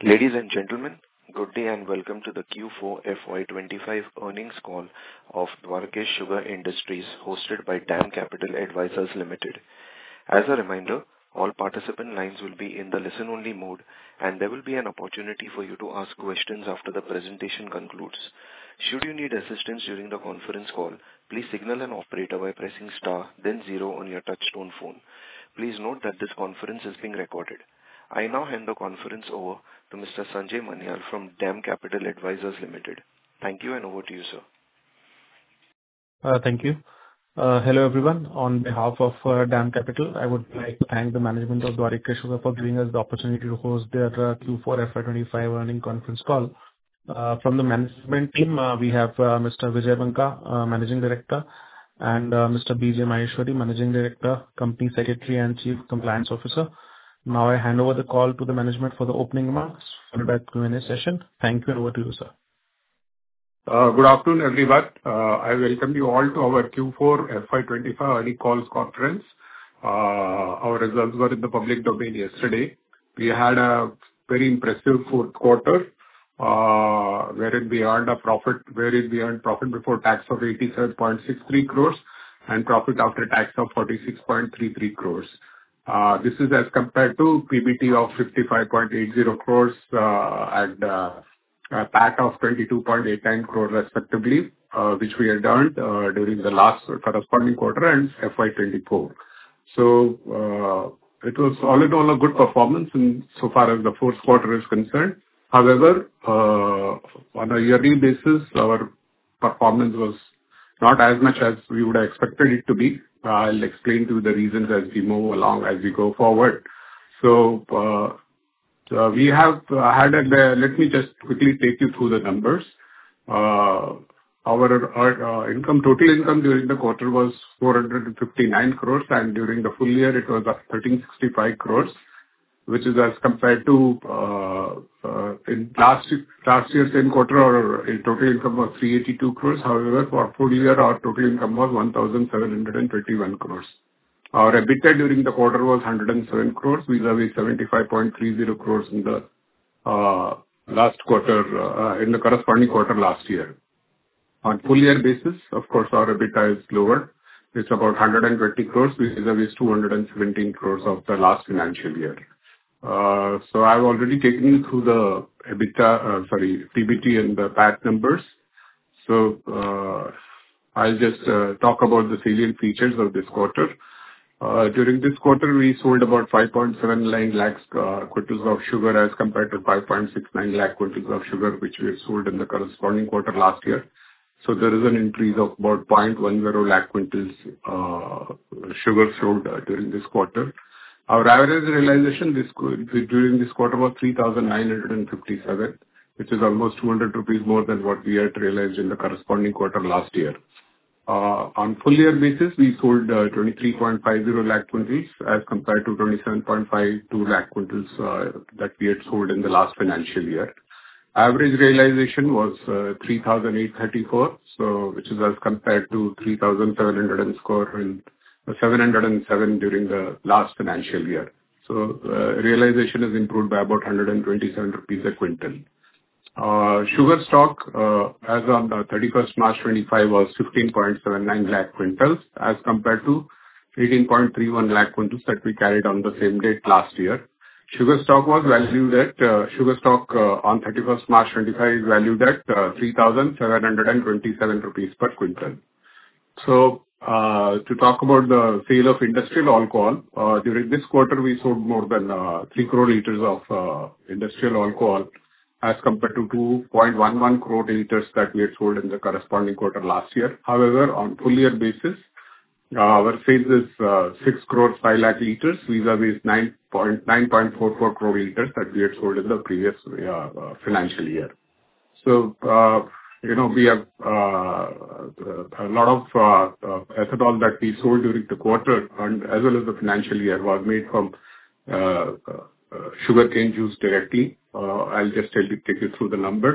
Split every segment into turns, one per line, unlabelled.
Ladies and gentlemen, good day and welcome to the Q4 FY25 earnings call of Dwarkesh Sugar Industries, hosted by DAM Capital Advisors Limited. As a reminder, all participant lines will be in the listen-only mode, and there will be an opportunity for you to ask questions after the presentation concludes. Should you need assistance during the conference call, please signal an operator by pressing star, then zero on your touch-tone phone. Please note that this conference is being recorded. I now hand the conference over to Mr. Sanjay Manyal from DAM Capital Advisors Limited. Thank you, and over to you, sir.
Thank you. Hello, everyone. On behalf of DAM Capital, I would like to thank the management of Dwarkesh Sugar for giving us the opportunity to host their Q4 FY25 earnings conference call. From the management team, we have Mr. Vijay Banka, Managing Director, and Mr. B.J. Maheshwari, Managing Director, Company Secretary, and Chief Compliance Officer. Now I hand over the call to the management for the opening remarks, followed by the Q&A session. Thank you, and over to you, sir.
Good afternoon, everyone. I welcome you all to our Q4 FY25 earnings calls conference. Our results were in the public domain yesterday. We had a very impressive fourth quarter, wherein we earned profit before tax of 87.63 crores and profit after tax of 46.33 crores. This is as compared to PBT of 55.80 crores and PAT of 22.89 crores respectively, which we had earned during the last corresponding quarter and FY24. So it was all in all a good performance in so far as the fourth quarter is concerned. However, on a yearly basis, our performance was not as much as we would have expected it to be. I'll explain to you the reasons as we move along, as we go forward. So we have had let me just quickly take you through the numbers. Our total income during the quarter was 459 crores, and during the full year, it was 1365 crores, which is as compared to in last year's same quarter, our total income was 382 crores. However, for full year, our total income was 1,721 crores. Our EBITDA during the quarter was 107 crores, vis-a-vis 75.30 crores in the last quarter, in the corresponding quarter last year. On full year basis, of course, our EBITDA is lower. It's about 120 crores, vis-a-vis 217 crores of the last financial year. So I've already taken you through the PBT and the PAT numbers. So I'll just talk about the salient features of this quarter. During this quarter, we sold about 5.79 lakhs quintals of sugar as compared to 5.69 lakh quintals of sugar, which we had sold in the corresponding quarter last year. So there is an increase of about 0.10 lakh quintals sugar sold during this quarter. Our average realization during this quarter was 3,957, which is almost 200 rupees more than what we had realized in the corresponding quarter last year. On full year basis, we sold 23.50 lakh quintals as compared to 27.52 lakh quintals that we had sold in the last financial year. Average realization was 3,834, which is as compared to 3,707 during the last financial year. So realization has improved by about 127 rupees a quintal. Sugar stock as on 31st March 25 was 15.79 lakh quintals as compared to 18.31 lakh quintals that we carried on the same date last year. Sugar stock on 31st March 25 is valued at 3,727 rupees per quintal. So to talk about the sale of industrial alcohol, during this quarter, we sold more than 3 crore liters of industrial alcohol as compared to 2.11 crore liters that we had sold in the corresponding quarter last year. However, on full year basis, our sales is 6 crore 5 lakh liters, vis-a-vis 9.44 crore liters that we had sold in the previous financial year. So, we have a lot of ethanol that we sold during the quarter and as well as the financial year was made from sugarcane juice directly. I'll just take you through the numbers.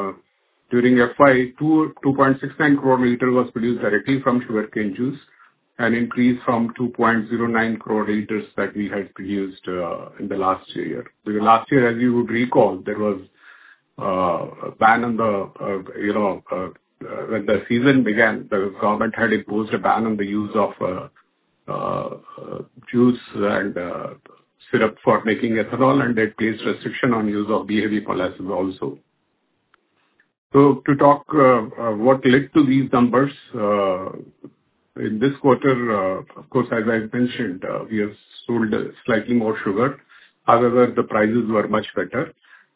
During FY, 2.69 crore liter was produced directly from sugarcane juice. an increase from 2.09 crore liters that we had produced in the last year. Because last year, as you would recall, there was a ban on the, when the season began, the government had imposed a ban on the use of juice and syrup for making ethanol, and they placed restriction on use of BHB molasses also. So to talk what led to these numbers, in this quarter, of course, as I mentioned, we have sold slightly more sugar. However, the prices were much better.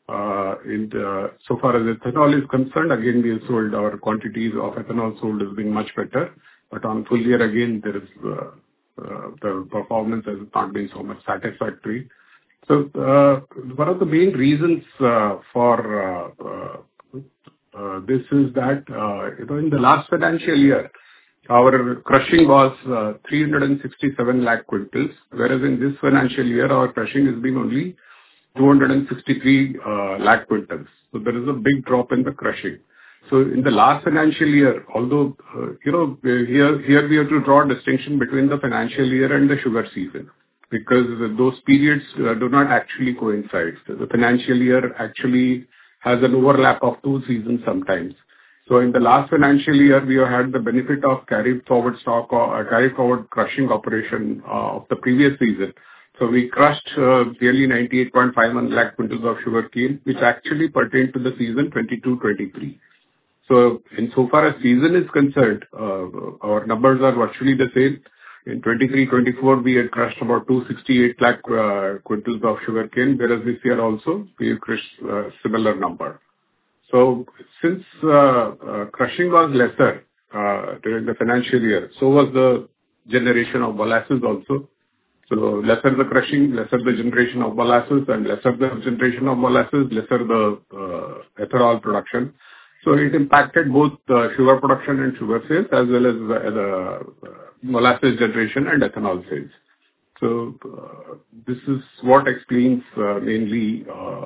So far as ethanol is concerned, again, we have sold our quantities of ethanol sold has been much better. But on full year, again, there is the performance has not been so much satisfactory. So one of the main reasons for this is that in the last financial year, our crushing was 367 lakh quintals, whereas in this financial year, our crushing has been only 263 lakh quintals. So there is a big drop in the crushing. So in the last financial year, although, here we have to draw a distinction between the financial year and the sugar season, because those periods do not actually coincide. So the financial year actually has an overlap of two seasons sometimes. So in the last financial year, we have had the benefit of carried forward stock or carried forward crushing operation of the previous season. So we crushed nearly 98.51 lakh quintals of sugarcane, which actually pertained to the season 22-23. So insofar as season is concerned, our numbers are virtually the same. In 23-24, we had crushed about 268 lakh quintals of sugarcane, whereas this year also we have crushed a similar number. So since crushing was lesser during the financial year, so was the generation of molasses also. So lesser the crushing, lesser the generation of molasses, and lesser the generation of molasses, lesser the ethanol production. So it impacted both sugar production and sugar sales, as well as the molasses generation and ethanol sales. So this is what explains mainly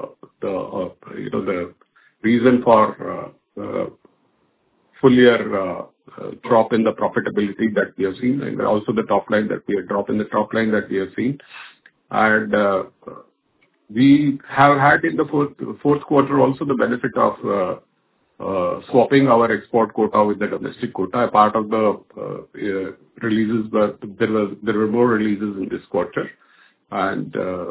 the reason for full year drop in the profitability that we have seen, and also the top line that we have drop in the top line that we have seen. And we have had in the fourth quarter also the benefit of swapping our export quota with the domestic quota. A part of the releases, but there were more releases in this quarter. And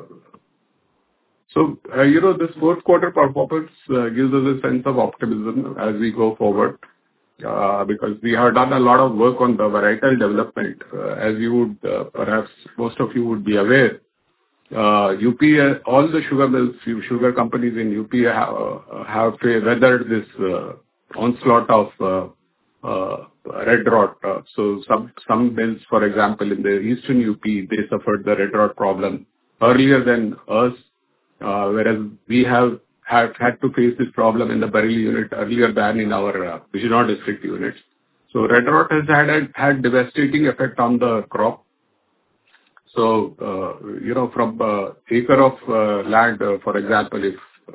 so, this fourth quarter performance gives us a sense of optimism as we go forward, because we have done a lot of work on the varietal development. As you would, perhaps most of you would be aware, UP, all the sugar mills, sugar companies in UP have weathered this onslaught of red rot. So some mills, for example, in the eastern UP, they suffered the red rot problem earlier than us, whereas we have had to face this problem in the Bareilly unit earlier than in our Bijnor district units. So red rot has had devastating effect on the crop. So, from acre of land, for example,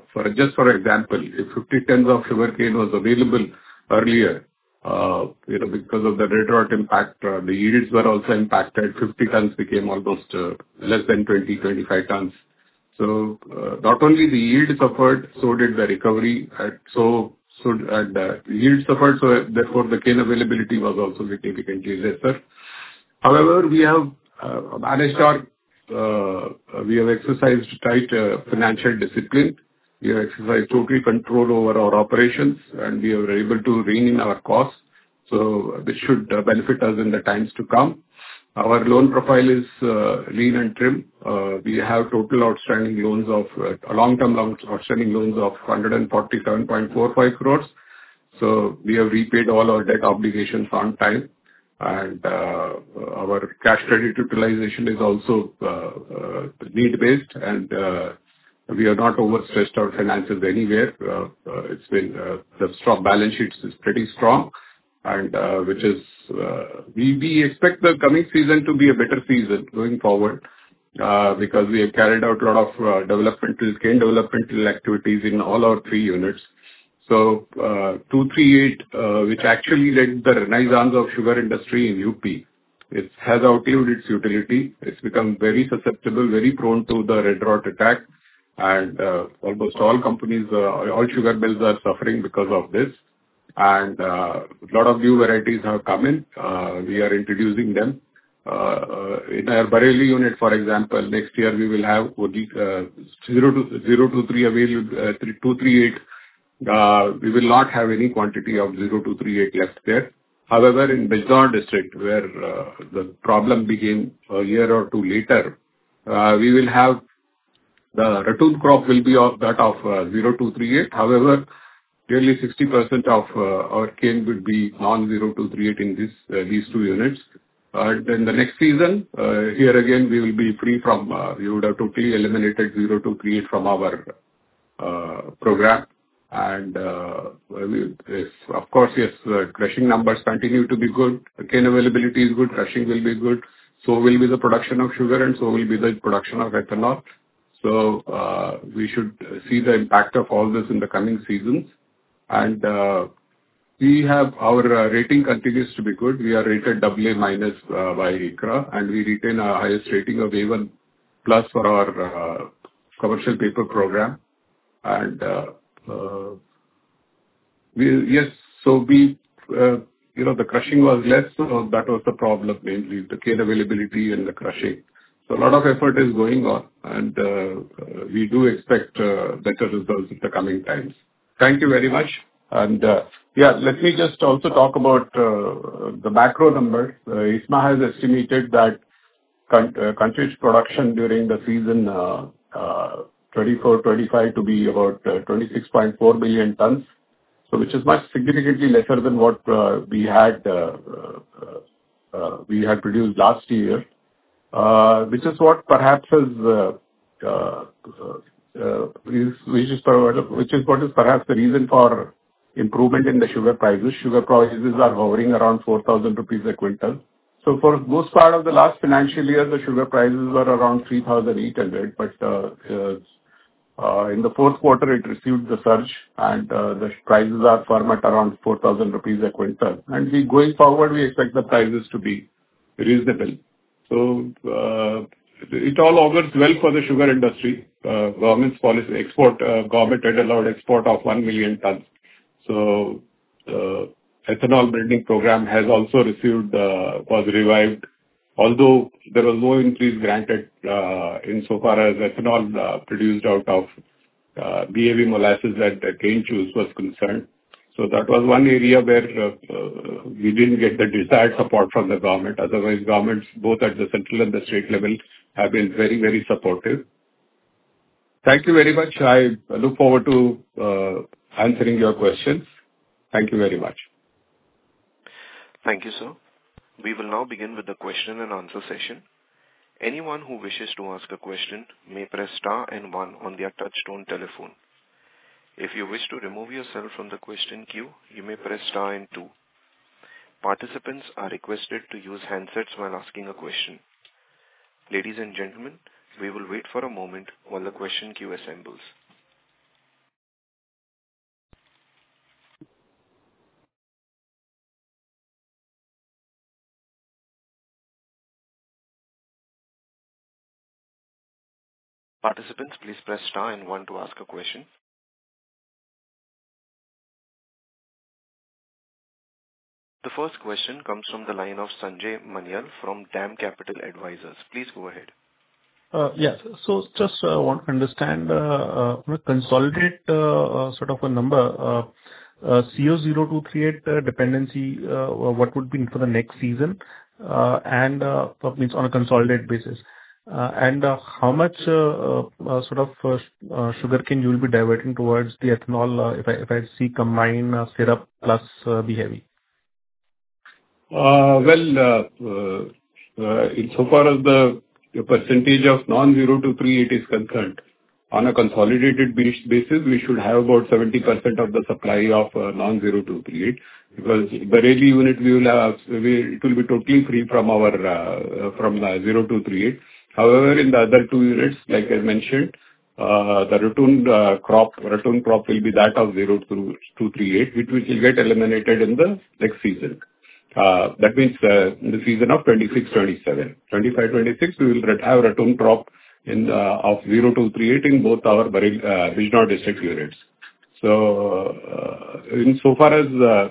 if 50 tons of sugarcane was available earlier, because of the red rot impact, the yields were also impacted. 50 tons became almost less than 25 tons. So, not only the yield suffered, so did the recovery. Yield suffered, so therefore the cane availability was also significantly lesser. However, we have managed we have exercised tight financial discipline. We have exercised total control over our operations, and we are able to rein in our costs. So this should benefit us in the times to come. Our loan profile is lean and trim. We have total outstanding loans of long-term outstanding loans of 147.45 crores. So we have repaid all our debt obligations on time. And our cash credit utilization is also need-based, and we are not overstressed our finances anywhere. It's been the strong balance sheet is pretty strong, and which is we expect the coming season to be a better season going forward, because we have carried out a lot of cane developmental activities in all our three units. So, 238, which actually led the renaissance of sugar industry in UP, It has outlived its utility. It's become very susceptible, very prone to the red rot attack, and almost all companies, all sugar mills are suffering because of this. And a lot of new varieties have come in. We are introducing them. In our Bareilly unit, for example, next year we will have 023 available, 238. We will not have any quantity of 0238 left there. However, in Bijnor district, where the problem began a year or two later, we will have the ratoon crop will be of that of 0238. However, nearly 60% of our cane would be non-0238 in these two units. Then the next season, here again, we will be free from, we would have totally eliminated 0238 from our program. And of course, yes, crushing numbers continue to be good. Cane availability is good, crushing will be good. So will be the production of sugar, and so will be the production of ethanol. So we should see the impact of all this in the coming seasons. And we have our rating continues to be good. We are rated AA minus by ICRA, and we retain our highest rating of A1 plus for our commercial paper program. And the crushing was less, so that was the problem, mainly the cane availability and the crushing. So a lot of effort is going on, and we do expect better results in the coming times. Thank you very much. And let me just also talk about the macro numbers. ISMA has estimated that country's production during the season 24-25 to be about 26.4 million tons, so which is much significantly lesser than what we had produced last year, which is what perhaps is what is perhaps the reason for improvement in the sugar prices. Sugar prices are hovering around 4,000 rupees a quintal. So for most part of the last financial year, the sugar prices were around 3,800, but in the fourth quarter, it received the surge, and the prices are firm at around 4,000 rupees a quintal. And going forward, we expect the prices to be reasonable. So it all augurs well for the sugar industry. Government's policy, government had allowed export of 1 million tons. So ethanol blending program has also was revived, although there was no increase granted insofar as ethanol produced out of BAV molasses and cane juice was concerned. So that was one area where we didn't get the desired support from the government. Otherwise, governments both at the central and the state level have been very, very supportive. Thank you very much. I look forward to answering your questions. Thank you very much.
Thank you, sir. We will now begin with the question and answer session. Anyone who wishes to ask a question may press star and 1 on their touchtone telephone. If you wish to remove yourself from the question queue, you may press star and 2. Participants are requested to use handsets while asking a question. Ladies and gentlemen, we will wait for a moment while the question queue assembles. Participants, please press star and 1 to ask a question. The first question comes from the line of Sanjay Manyal from DAM Capital Advisors. Please go ahead.
Yes. So just want to understand, consolidate sort of a number, CO0238 dependency, what would be for the next season, and means on a consolidated basis. And how much sort of sugarcane you will be diverting towards the ethanol if I see combine syrup plus B-heavy?
Insofar as the percentage of non-0238 is concerned, on a consolidated basis, we should have about 70% of the supply of non-0238, because Bareilly unit it will be totally free from 0238. However, in the other two units, like I mentioned, the ratoon crop will be that of 0238, which will get eliminated in the next season. That means in the season of 26-27. 25-26, we will have return crop of 0238 in both our Bijnor district units. So, insofar as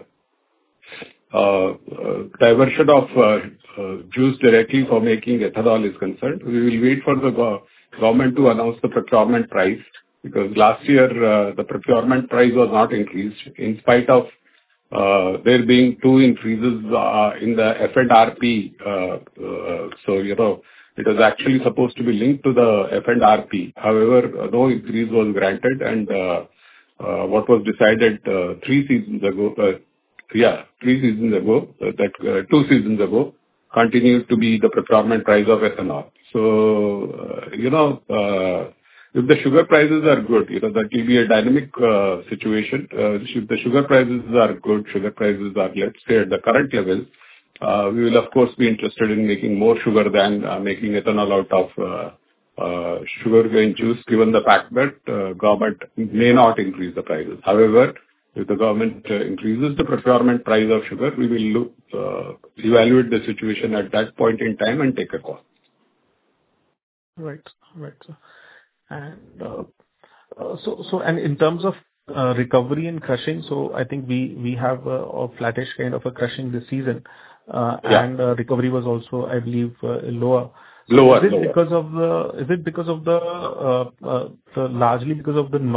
diversion of juice directly for making ethanol is concerned, we will wait for the government to announce the procurement price, because last year the procurement price was not increased in spite of there being two increases in the F&RP. So, it was actually supposed to be linked to the F&RP. However, no increase was granted, and what was decided 3 seasons ago, 3 seasons ago, 2 seasons ago, continued to be the procurement price of ethanol. So, if the sugar prices are good, that will be a dynamic situation. If the sugar prices are good, sugar prices are, let's say, at the current level, we will of course be interested in making more sugar than making ethanol out of sugarcane juice, given the fact that government may not increase the prices. However, if the government increases the procurement price of sugar, we will evaluate the situation at that point in time and take a call.
Right. Right, sir. And and in terms of recovery and crushing, so I think we have a flattish kind of a crushing this season, and recovery was also, I believe, lower.
Lower.
Is it because of the largely because of the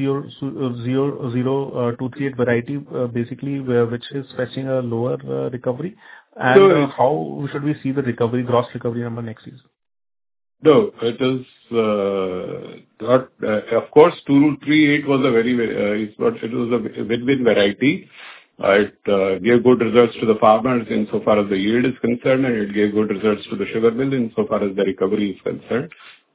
non-0238 variety, basically, which is fetching a lower recovery? And how should we see the recovery, gross recovery number next season?
No, it is not. Of course, 238 was a it was a win-win variety. It gave good results to the farmers insofar as the yield is concerned, and it gave good results to the sugar mill insofar as the recovery is concerned.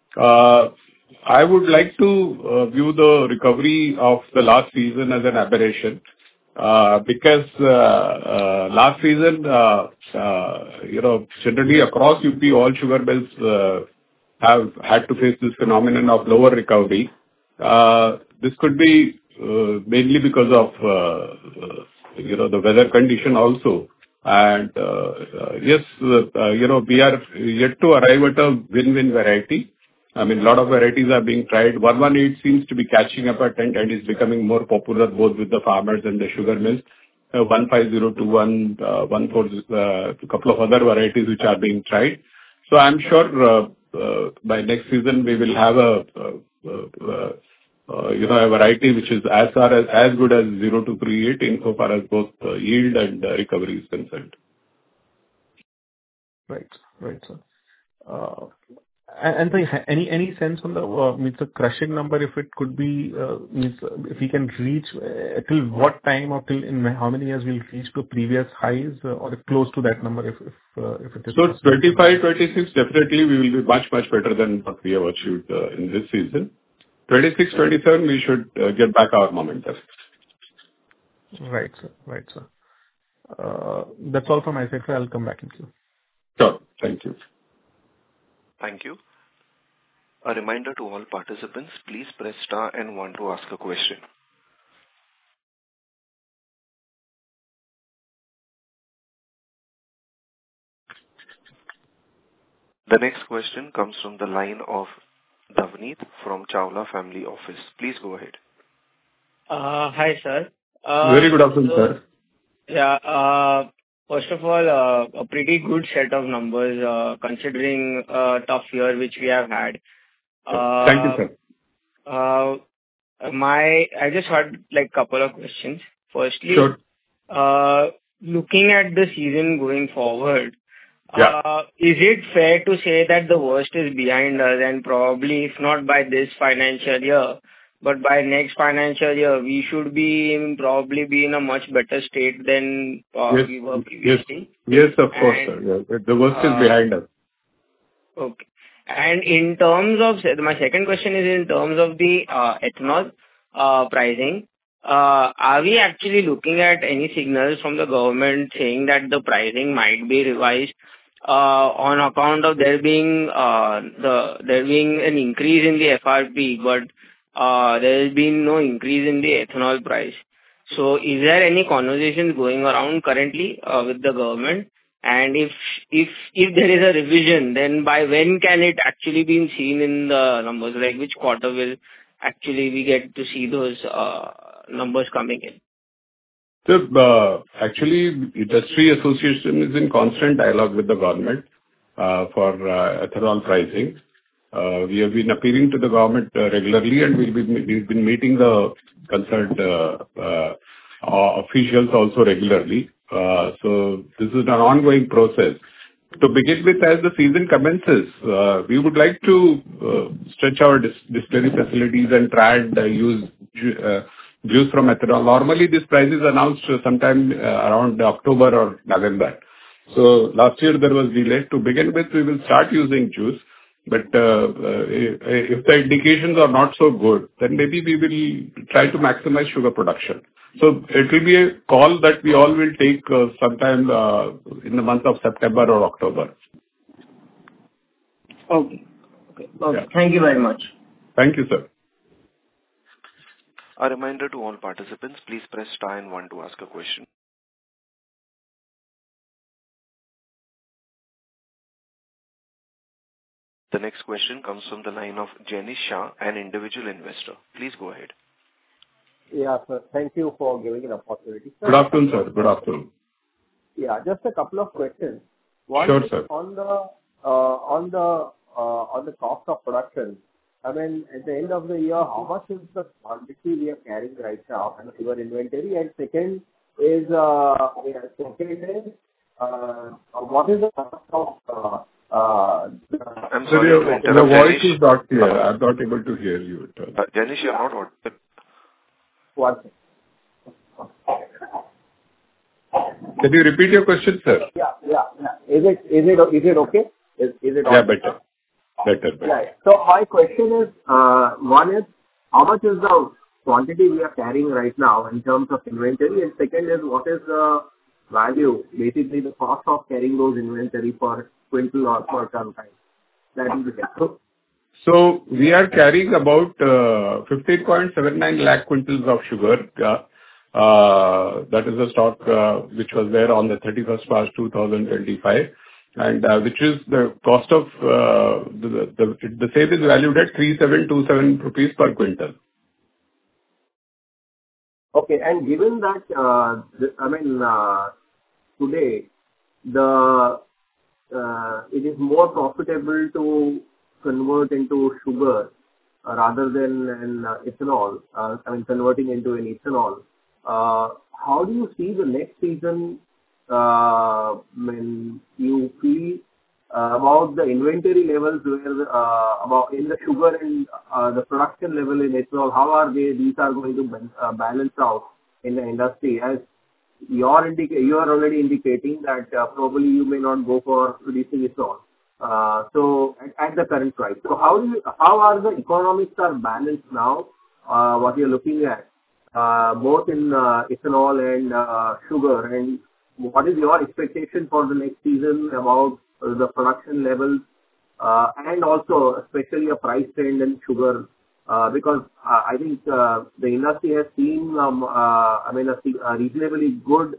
I would like to view the recovery of the last season as an aberration, because last season, generally across UP, all sugar mills have had to face this phenomenon of lower recovery. This could be mainly because of the weather condition also. And yes, we are yet to arrive at a win-win variety. I mean, a lot of varieties are being tried. 118 seems to be catching up and is becoming more popular both with the farmers and the sugar mills. 15021, 14, a couple of other varieties which are being tried. So I'm sure by next season we will have a variety which is as good as 0238 insofar as both yield and recovery is concerned.
Right, sir. And any sense on the crushing number, if it could be if we can reach till what time or till in how many years we'll reach to previous highs or close to that number if it is.
So 25-26 definitely we will be much better than what we have achieved in this season. 26-27 we should get back our momentum.
Right, sir. That's all from my side, sir. I'll come back in queue.
Sure. Thank you.
Thank you. A reminder to all participants, please press star and 1 to ask a question. The next question comes from the line of Davneet from Chawla Family Office. Please go ahead.
Hi, sir.
Very good afternoon, sir.
Yeah. First of all, a pretty good set of numbers considering a tough year which we have had.
Thank you, sir.
I just had like couple of questions. Firstly,
sure.
Looking at the season going forward,
Yeah.
Is it fair to say that the worst is behind us and probably, if not by this financial year, but by next financial year, we should probably be in a much better state than we were previously?
Yes, of course, sir. Yeah. The worst is behind us.
Okay. And in terms of, my second question is in terms of the ethanol pricing. Are we actually looking at any signals from the government saying that the pricing might be revised on account of there being an increase in the FRP, but there has been no increase in the ethanol price? So is there any conversations going around currently with the government? And if there is a revision, then by when can it actually be seen in the numbers? Like which quarter will actually we get to see those numbers coming in?
So, actually, industry association is in constant dialogue with the government for ethanol pricing. We have been appealing to the government regularly, and we've been meeting the concerned officials also regularly. So this is an ongoing process. To begin with, as the season commences, we would like to stretch our distillery facilities and try and use juice from ethanol. Normally, this price is announced sometime around October or November. So last year there was delay. To begin with, we will start using juice, but if the indications are not so good, then maybe we will try to maximize sugar production. So it will be a call that we all will take sometime in the month of September or October.
Okay.
Yeah.
Thank you very much.
Thank you, sir.
A reminder to all participants, please press star and 1 to ask a question. The next question comes from the line of Jenish Shah, an individual investor. Please go ahead.
Yeah, sir. Thank you for giving an opportunity.
Good afternoon, sir. Good afternoon.
Yeah, just a couple of questions.
Sure, sir.
On the cost of production. I mean, at the end of the year, how much is the quantity we are carrying right now in sugar inventory? And second is, what is the cost of
I'm sorry,
Your voice is not clear. I'm not able to hear you.
Jenish, you're not audible.
One second.
Can you repeat your question, sir?
Yeah. Is it okay? Is it okay?
Yeah, better.
Right. So my question is, one is, how much is the quantity we are carrying right now in terms of inventory? And second is, what is the value, basically the cost of carrying those inventory per quintal or per ton time? That will be helpful.
So we are carrying about 15.79 lakh quintals of sugar. That is the stock which was there on the 31st March 2025, and which is the cost of the sale is valued at 3727 rupees per quintal.
Okay, and given that, today it is more profitable to convert into sugar rather than an ethanol. Converting into an ethanol. How do you see the next season when you feel about the inventory levels where about in the sugar and the production level in ethanol? How are these are going to balance out in the industry? As you are already indicating that probably you may not go for producing ethanol. So at the current price. So how are the economics are balanced now? What you're looking at both in ethanol and sugar, and what is your expectation for the next season about the production levels and also especially a price trend in sugar? Because I think the industry has seen a reasonably good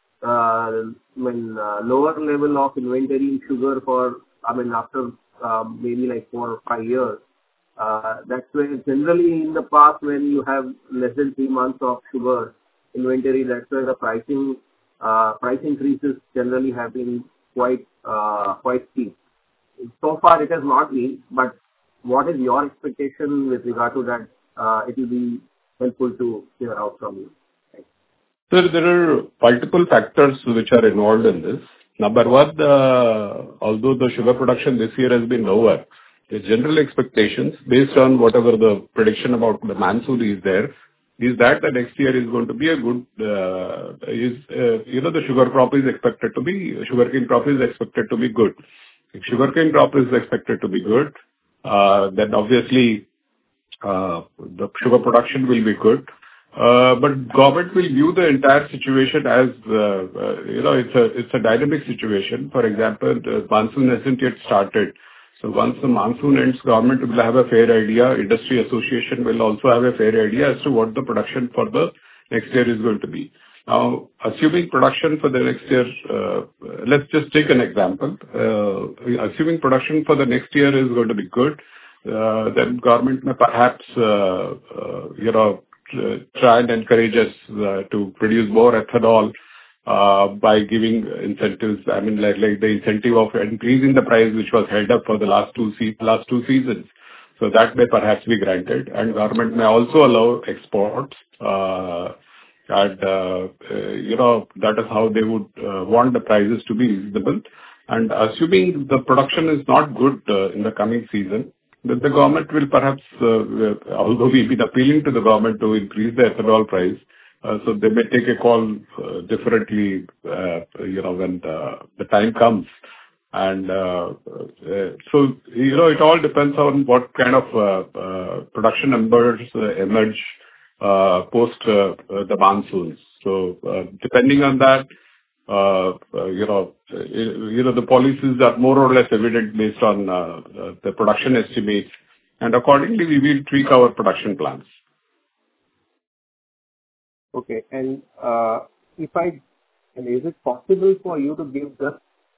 lower level of inventory in sugar for after maybe like 4 or 5 years. That's where generally in the past when you have less than 3 months of sugar inventory, that's where the price increases generally have been quite steep. So far it has not been, but what is your expectation with regard to that? It will be helpful to hear out from you. Thanks.
So there are multiple factors which are involved in this. Number one, although the sugar production this year has been lower, the general expectations based on whatever the prediction about the monsoon is there, is that the next year is going to be a good, the sugarcane crop is expected to be good. If sugarcane crop is expected to be good, then obviously the sugar production will be good. But government will view the entire situation as, it's a dynamic situation. For example, the monsoon hasn't yet started. So once the monsoon ends, government will have a fair idea. Industry association will also have a fair idea as to what the production for the next year is going to be. Now, assuming production for the next year, let's just take an example. Assuming production for the next year is going to be good, then government may perhaps, try and encourage us to produce more ethanol by giving incentives. I mean, like the incentive of increasing the price, which was held up for the last two seasons. So that may perhaps be granted, and government may also allow exports. And that is how they would want the prices to be reasonable. And assuming the production is not good in the coming season, then the government will perhaps, although we've been appealing to the government to increase the ethanol price, so they may take a call differently, when the time comes. And so, it all depends on what kind of production numbers emerge post the monsoons. So, depending on that, the policies are more or less evident based on the production estimates, and accordingly we will tweak our production plans.
Okay, and is it possible for you to give just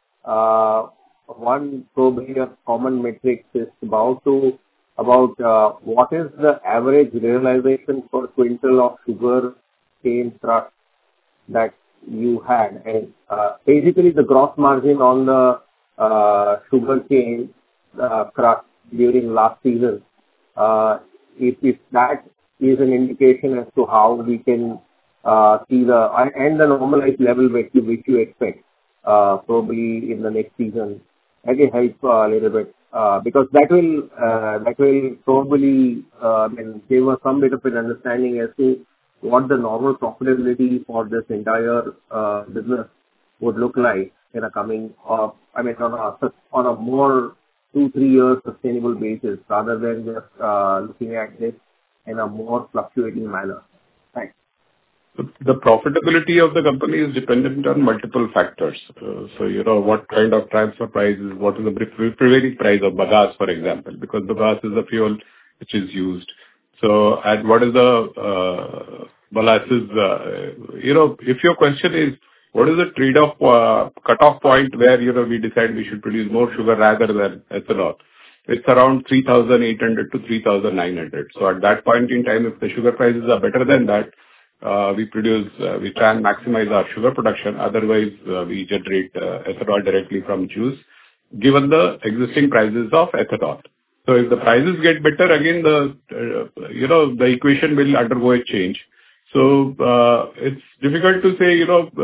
one probably a common metric is about what is the average realization per quintal of sugar cane crush that you had, and basically the gross margin on the sugar cane crush during last season. If that is an indication as to how we can see the normalized level which you expect probably in the next season, that will help a little bit because that will probably give us some bit of an understanding as to what the normal profitability for this entire business would look like in a coming, on a more 2-3 year sustainable basis rather than just looking at this in a more fluctuating manner. Thanks.
The profitability of the company is dependent on multiple factors. So, what kind of transfer prices, what is the prevailing price of bagasse, for example, because bagasse is the fuel which is used. So, and what is the molasses? If your question is, what is the trade-off cut-off point where, we decide we should produce more sugar rather than ethanol? It's around 3,800 to 3,900. So, at that point in time, if the sugar prices are better than that, we try and maximize our sugar production. Otherwise, we generate ethanol directly from juice, given the existing prices of ethanol. So if the prices get better, again, the equation will undergo a change. So it's difficult to say,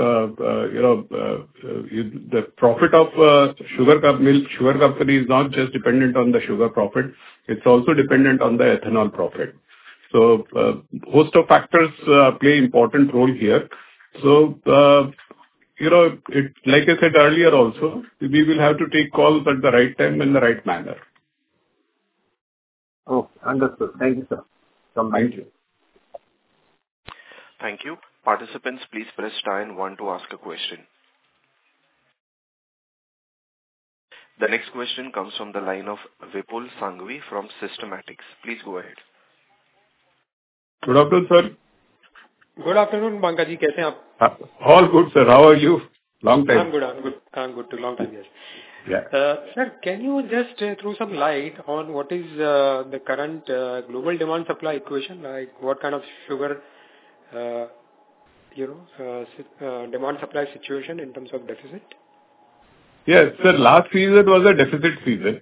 the profit of sugar company is not just dependent on the sugar profit; it's also dependent on the ethanol profit. So host of factors play important role here. So like I said earlier, also we will have to take calls at the right time in the right manner.
Oh, understood. Thank you, sir.
Thank you.
Thank you. Participants, please press star and 1 to ask a question. The next question comes from the line of Vipul Sanghvi from Systematics. Please go ahead.
Good afternoon, sir.
Good afternoon, Banka ji. Kaise hain aap?
All good, sir. How are you? Long time.
I'm good. Long time, yes.
Yeah.
Sir, can you just throw some light on what is the current global demand supply equation? Like what kind of sugar, demand supply situation in terms of deficit?
Yes, sir. Last season was a deficit season.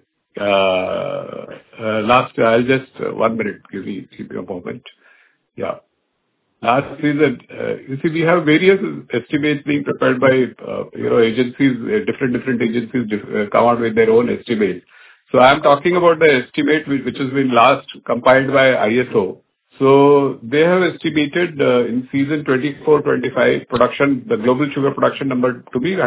I'll just 1 minute. Give me a moment. Yeah. Last season, you see, we have various estimates being prepared by, agencies, different agencies come out with their own estimates. So I'm talking about the estimate which has been last compiled by ISO. So they have estimated in season 24-25 production, the global sugar production number to be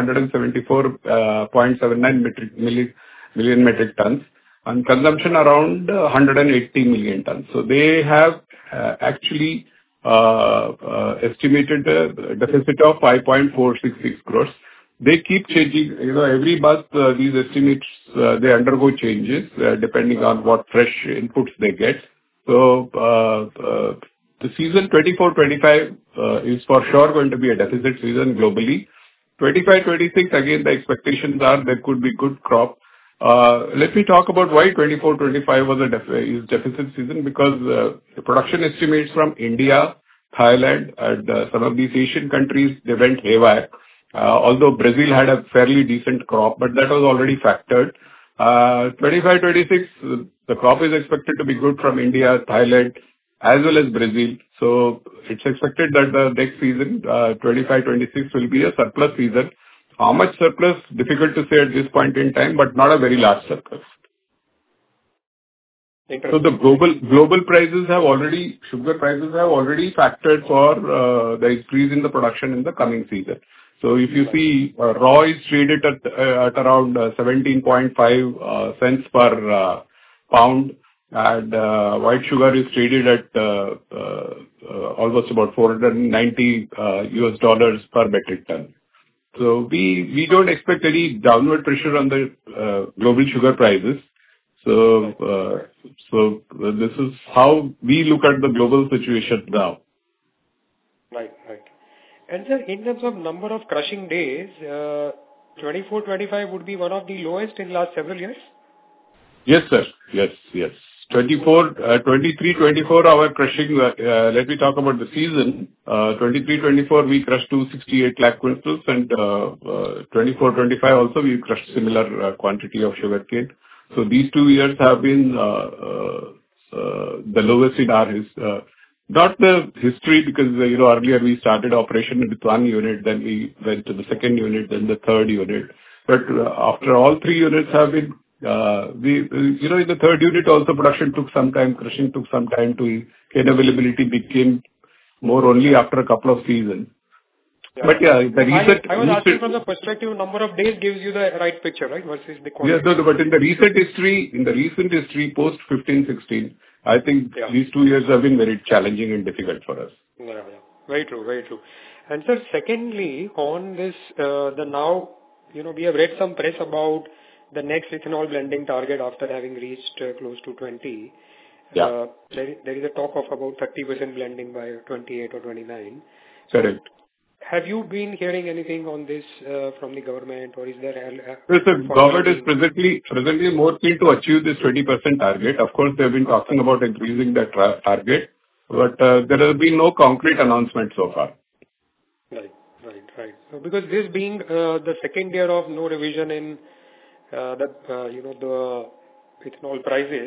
174.79 million metric tons and consumption around 180 million tons. So they have actually estimated a deficit of 5.466 crores. They keep changing, every month these estimates, they undergo changes depending on what fresh inputs they get. So the season 24-25 is for sure going to be a deficit season globally. 25-26, again, the expectations are there could be good crop. Let me talk about why 24-25 was is deficit season, because the production estimates from India, Thailand, and some of these Asian countries, they went haywire. Although Brazil had a fairly decent crop, but that was already factored. 25-26, the crop is expected to be good from India, Thailand, as well as Brazil. So it's expected that the next season, 25-26, will be a surplus season. How much surplus? Difficult to say at this point in time, but not a very large surplus. So the global prices have already, sugar prices have already factored for the increase in the production in the coming season. So if you see, raw is traded at around 17.5 cents per pound, and white sugar is traded at almost about $490 per metric ton. So we don't expect any downward pressure on the global sugar prices. So this is how we look at the global situation now.
Right. And sir, in terms of number of crushing days, 24-25 would be one of the lowest in last several years?
Yes, sir. Yes. 23-24 our crushing, let me talk about the season. 23-24 we crushed 268 lakh quintals, and 24-25 also we crushed similar quantity of sugarcane. So these 2 years have been the lowest in our not the history, because earlier we started operation with one unit, then we went to the second unit, then the third unit. But after all 3 units have been, in the third unit also production took some time, crushing took some time, to cane availability became more only after a couple of seasons. Yeah. But yeah, the recent...
I was asking from the perspective, number of days gives you the right picture, right, versus the quantity.
Yes, but in the recent history, post 15-16, I think these 2 years have been very challenging and difficult for us.
Yeah. Very true. And sir, secondly, on this, we have read some press about the next ethanol blending target after having reached close to 20.
Yeah.
There is a talk of about 30% blending by 28 or 29.
Correct.
Have you been hearing anything on this from the government, or is there...
Yes, the government is presently more keen to achieve this 20% target. Of course, they have been talking about increasing that target, but there have been no concrete announcement so far.
Right. So because this being the second year of no revision in the ethanol prices,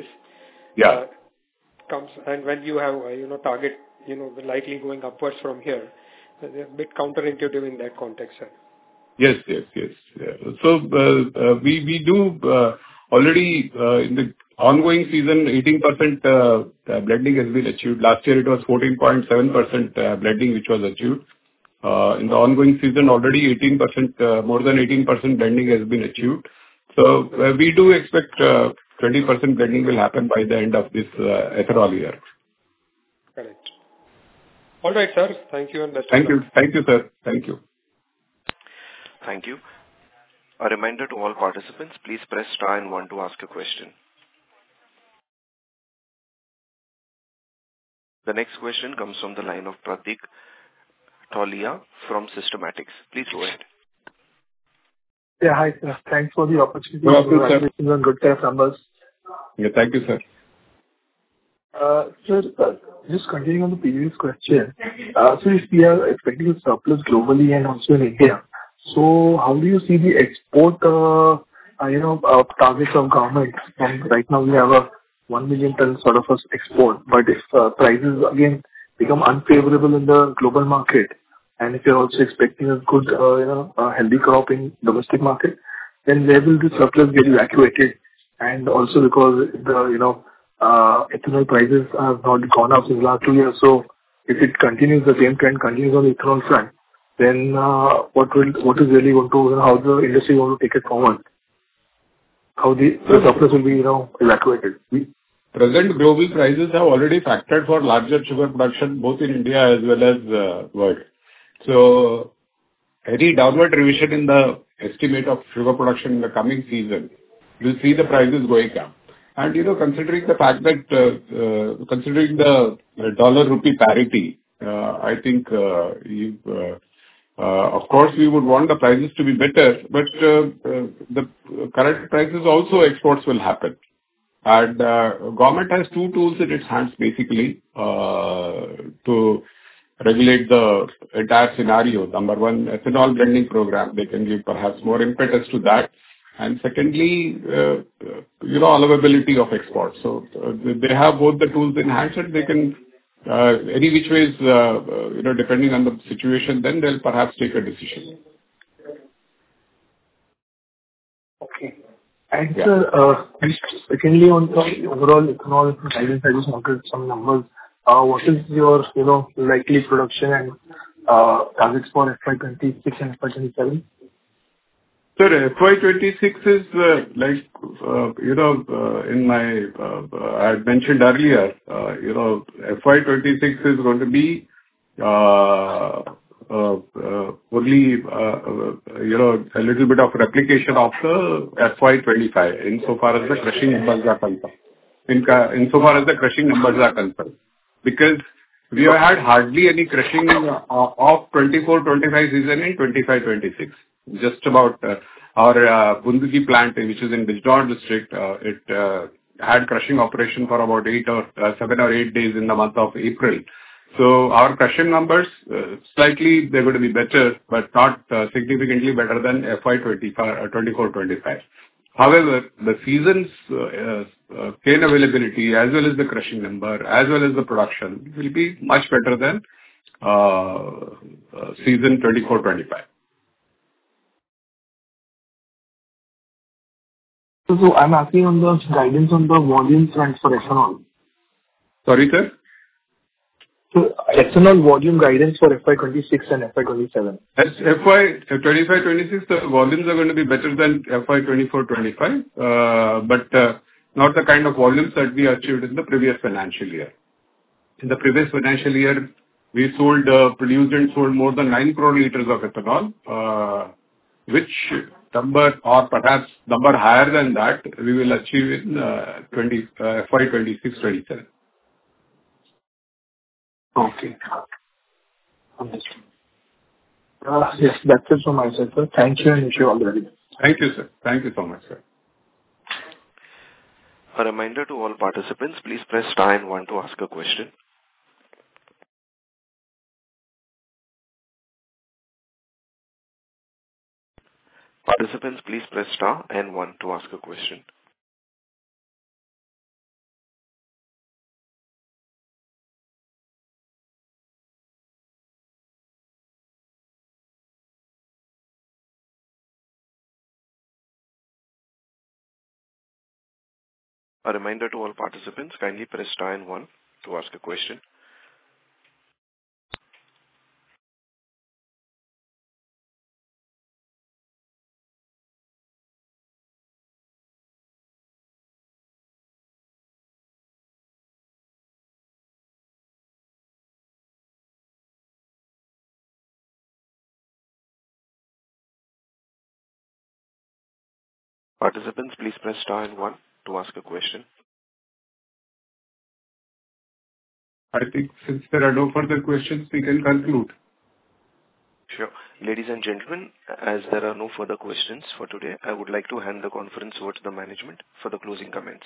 comes, and when you have target likely going upwards from here, they're a bit counterintuitive in that context, sir.
Yes. Yeah. So we do already in the ongoing season 18% blending has been achieved. Last year it was 14.7% blending which was achieved. In the ongoing season already 18%, more than 18% blending has been achieved. So we do expect 20% blending will happen by the end of this ethanol year.
Correct. All right, sir. Thank you.
Thank you, sir. Thank you.
Thank you. A reminder to all participants, please press star and 1 to ask a question. The next question comes from the line of Pratik Tolia from Systematix. Please go ahead.
Yeah, hi, sir. Thanks for the opportunity.
Congratulations
on good set of numbers.
Yeah, thank you, sir.
Sir, just continuing on the previous question. So if we are expecting a surplus globally and also in India, so how do you see the export, targets of government? Right now we have a 1 million ton sort of export, but if prices again become unfavorable in the global market, and if you're also expecting a good, healthy crop in domestic market, then where will the surplus get evacuated? And also because the, ethanol prices have not gone up in the last 2 years. So if it continues, the same trend continues on the ethanol front, then what is really going to, how the industry going to take it forward? How the surplus will be, evacuated?
Present global prices have already factored for larger sugar production both in India as well as world. So any downward revision in the estimate of sugar production in the coming season will see the prices going up. And considering the fact that considering the dollar rupee parity, I think, of course, we would want the prices to be better, but the current prices also exports will happen. And government has two tools in its hands, basically, to regulate the entire scenario. Number one, ethanol blending program. They can give perhaps more impetus to that. And secondly, allowability of exports. So they have both the tools in hand, and they can, any which ways, depending on the situation, then they'll perhaps take a decision.
Okay. And sir, secondly, on the overall ethanol guidance, I just wanted some numbers. What is your, likely production and targets for FY26 and FY27?
Sir, FY26 is in my, I had mentioned earlier, FY26 is going to be only, a little bit of replication of the FY25 insofar as the crushing numbers are concerned. Insofar as the crushing numbers are concerned. Because we have had hardly any crushing of 24-25 season in 25-26. Just about our Bundgi plant, which is in Bijnor district, it had crushing operation for about 7 or 8 days in the month of April. So our crushing numbers, slightly they're going to be better, but not significantly better than FY24-25. However, the season's cane availability as well as the crushing number as well as the production will be much better than season 24-25.
So I'm asking on the guidance on the volume front for ethanol.
Sorry, sir?
So ethanol volume guidance for FY26 and FY27.
As FY25-26, the volumes are going to be better than FY24-25, but not the kind of volumes that we achieved in the previous financial year. In the previous financial year, we produced and sold more than 9 crore liters of ethanol, which number or perhaps number higher than that we will achieve in FY26-27.
Okay. Understood. Yes, that's it from my side, sir. Thank you and wish you all the very best.
Thank you, sir. Thank you so much, sir.
A reminder to all participants, please press star and 1 to ask a question. Participants, please press star and 1 to ask a question. A reminder to all participants, kindly press star and 1 to ask a question. Participants, please press star and 1 to ask a question.
I think since there are no further questions, we can conclude.
Sure. Ladies and gentlemen, as there are no further questions for today, I would like to hand the conference over to the management for the closing comments.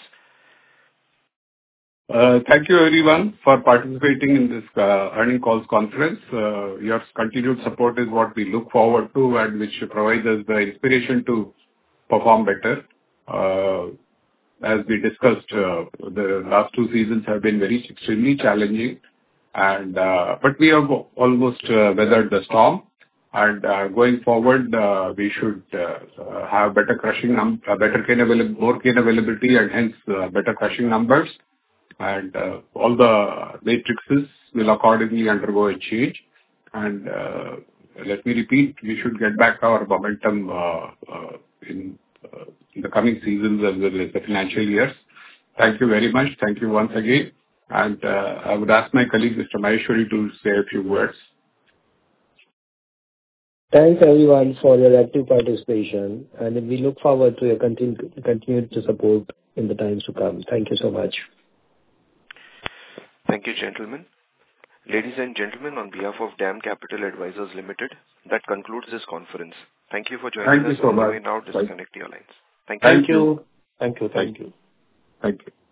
Thank you everyone for participating in this earnings calls conference. Your continued support is what we look forward to and which provides us the inspiration to perform better. As we discussed, the last 2 seasons have been extremely challenging, and but we have almost weathered the storm. And going forward, we should have better crushing, better more cane availability, and hence better crushing numbers. And all the matrices will accordingly undergo a change. And let me repeat, we should get back our momentum in the coming seasons as well as the financial years. Thank you very much. Thank you once again. And I would ask my colleague, Mr. Maheshwari, to say a few words.
Thanks everyone for your active participation, and we look forward to your continued support in the times to come. Thank you so much.
Thank you, gentlemen. Ladies and gentlemen, on behalf of DAM Capital Advisors Limited, that concludes this conference. Thank you for joining us.
Thank you so much.
You may now disconnect your lines. Thank you.
Thank you.
Thank you. Thank you.
Thank you.